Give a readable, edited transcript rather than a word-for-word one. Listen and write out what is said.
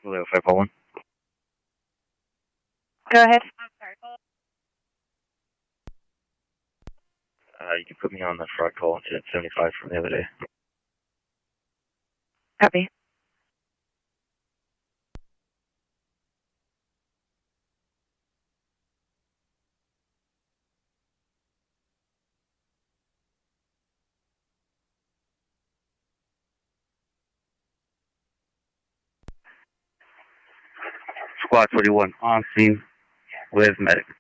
Julio 541. Go ahead. You can put me on the fraud call incident 75 from the other day. Copy. Squad 41 on scene with medic.